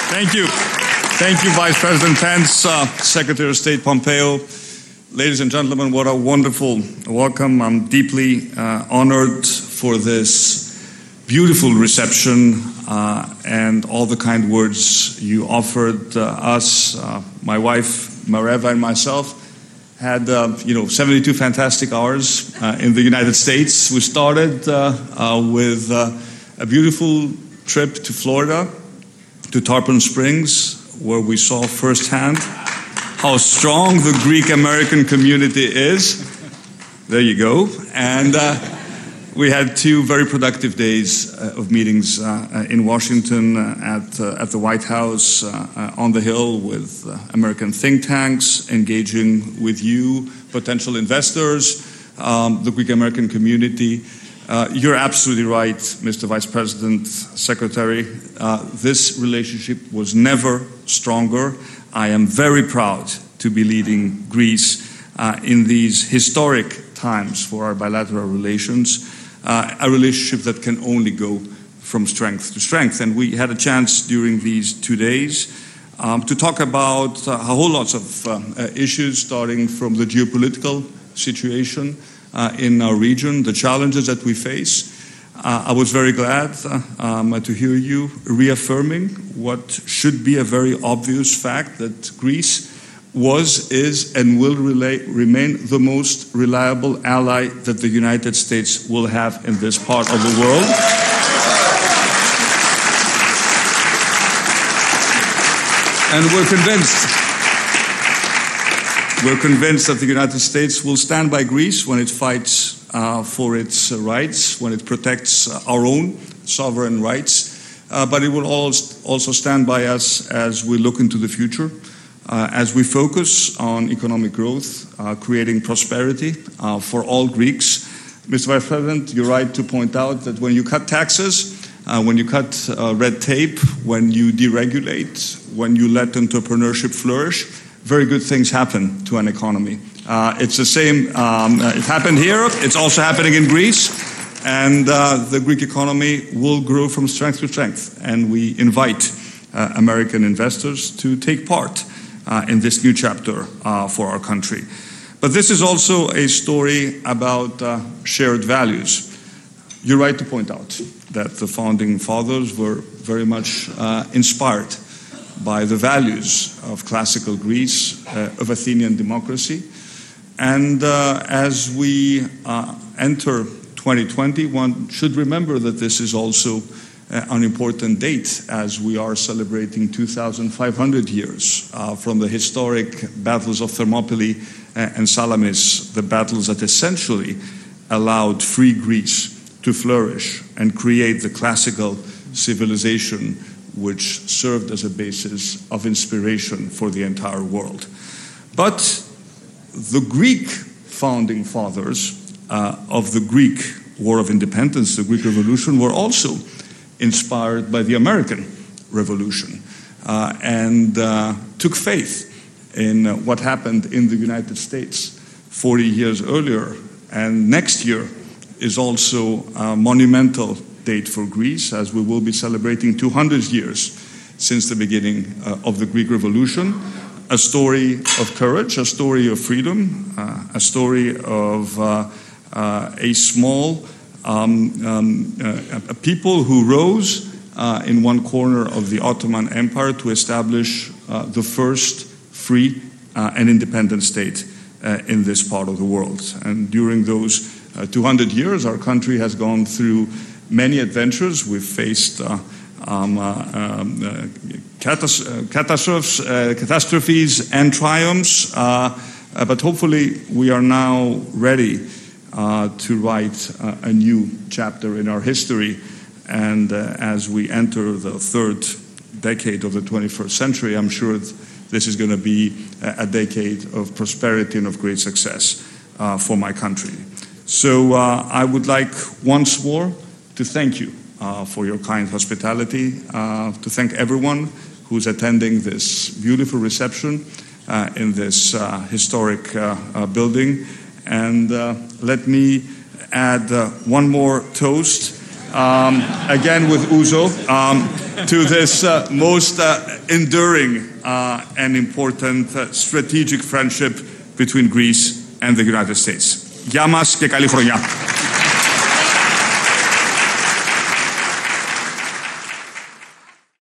Thank you. Thank you, Vice President Pence, Secretary of State Pompeo. Ladies and gentlemen, what a wonderful welcome. I'm deeply honored for this beautiful reception and all the kind words you offered us. My wife, Mareva, and myself had 72 fantastic hours in the United States. We started with a beautiful trip to Florida, to Tarpon Springs, where we saw firsthand how strong the Greek-American community is. There you go. And we had 2 very productive days of meetings in Washington at the White House, on the Hill with American think tanks, engaging with you, potential investors, the Greek-American community. You're absolutely right, Mr. Vice President, Secretary. This relationship was never stronger. I am very proud to be leading Greece in these historic times for our bilateral relations, a relationship that can only go from strength to strength. And we had a chance during these 2 days to talk about a whole lot of issues, starting from the geopolitical situation in our region, the challenges that we face. I was very glad to hear you reaffirming what should be a very obvious fact, that Greece was, is, and will remain the most reliable ally that the United States will have in this part of the world. And we're convinced that the United States will stand by Greece when it fights for its rights, when it protects our own sovereign rights, but it will also stand by us as we look into the future, as we focus on economic growth, creating prosperity for all Greeks. Mr. Vice President, you're right to point out that when you cut taxes, when you cut red tape, when you deregulate, when you let entrepreneurship flourish, very good things happen to an economy. It's the same, it happened here, it's also happening in Greece, and the Greek economy will grow from strength to strength, and we invite American investors to take part in this new chapter for our country. But this is also a story about shared values. You're right to point out that the founding fathers were very much inspired by the values of classical Greece, of Athenian democracy. And as we enter 2020, one should remember that this is also an important date, as we are celebrating 2,500 years from the historic battles of Thermopylae and Salamis, the battles that essentially allowed free Greece to flourish and create the classical civilization which served as a basis of inspiration for the entire world. But the Greek founding fathers of the Greek War of Independence, the Greek Revolution, were also inspired by the American Revolution and took faith in what happened in the United States 40 years earlier. And next year is also a monumental date for Greece, as we will be celebrating 200 years since the beginning of the Greek Revolution. A story of courage, a story of freedom, a story of a small a people who rose in one corner of the Ottoman Empire to establish the first free and independent state in this part of the world. And during those 200 years, our country has gone through many adventures. We've faced catastrophes and triumphs, but hopefully we are now ready to write a new chapter in our history. And as we enter the 3rd decade of the 21st century, I'm sure this is going to be a decade of prosperity and of great success for my country. So I would like once more to thank you for your kind hospitality, to thank everyone who's attending this beautiful reception in this historic building. And let me add one more toast, again with ouzo. to this most enduring and important strategic friendship between Greece and the United States. Γεια μας και καλή χρονιά.